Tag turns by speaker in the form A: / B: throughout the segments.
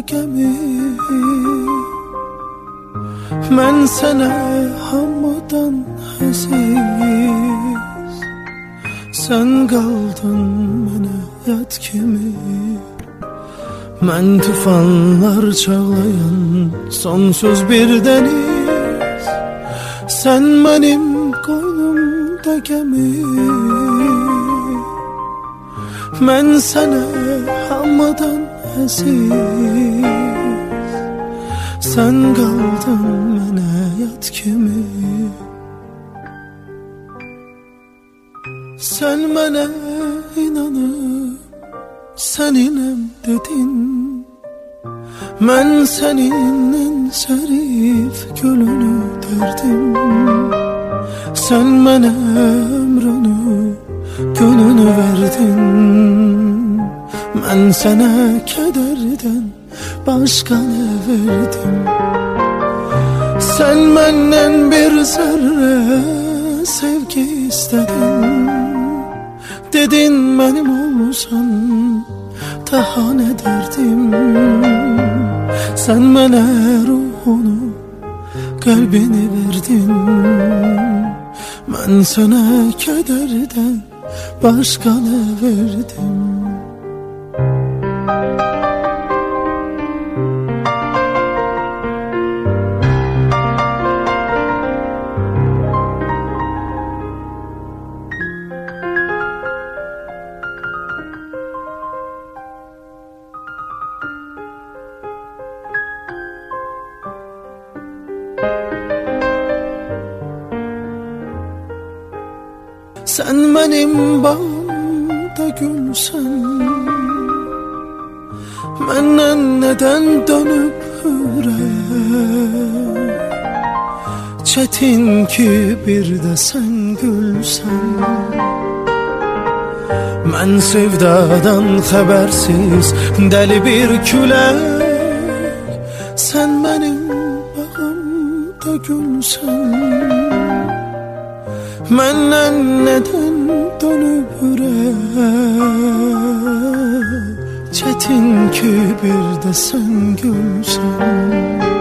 A: gemi. Mən sənə hamıdan əziz, sən qaldın mənə yad kimi. Mən tufanlar çağlayan sonsuz bir dəniz, sən mənim qoynumda gəmi. Mən sənə hamıdan əziz, sən qaldın mənə yad kimi. Sən mənə inanıb səninəm dedin, mən sənin ən zərif gülünü dərdim. Sən mənə ömrünü, gününü verdin, mən sənə kədərdən başqa nə verdim. Sən məndən bir zərrə sevgi istədin, dedin mənim olmusan, daha nə dərdim. Sən mənə ruhunu, qəlbini verdin, mən sənə kədərdən başqa nə verdim. Sən mənim bağımda gülsən, məndən nədən dönüb ürək? Çətin ki bir də sən gülsən, mən sevdadan xəbərsiz dəli bir külək. Sən mənim bağımda gülsən, məndən nədən dönüb ürək? Çətin ki bir də sən gülsən.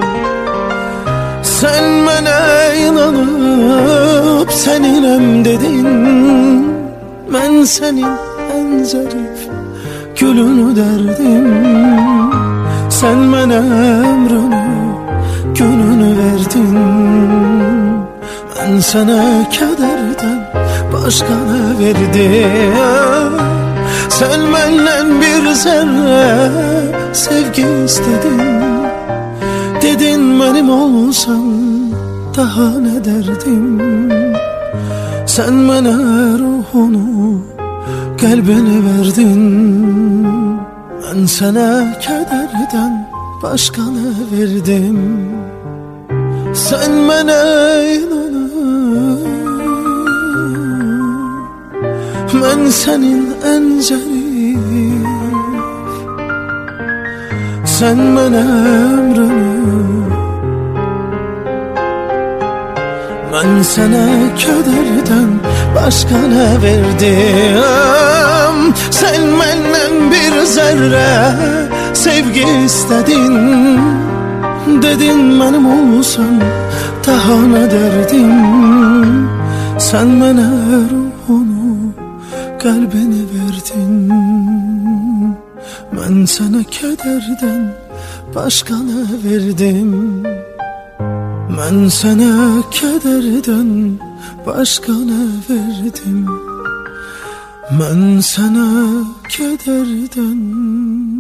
A: Sən mənə inanıb səninəm dedin, mən sənin ən zərif gülünü dərdim. Sən mənə ömrünü, gününü verdin, mən sənə kədərdən başqa nə verdim. Sən məndən bir zərrə sevgi istədin, dedin mənim olsan, daha nə dərdim. Sən mənə ruhunu, qəlbini verdin, mən sənə kədərdən başqa nə verdim. Sən mənə inanıb, mən sənin ən zərif, sən mənə ömrünü, mən sənə kədərdən başqa nə verdim. Sən məndən bir zərrə sevgi istədin, dedin mənim olsan, daha nə dərdim. Sən mənə ruhunu, qəlbini verdin, mən sənə kədərdən başqa nə verdim. Mən sənə kədərdən başqa nə verdim. Mən sənə kədərdən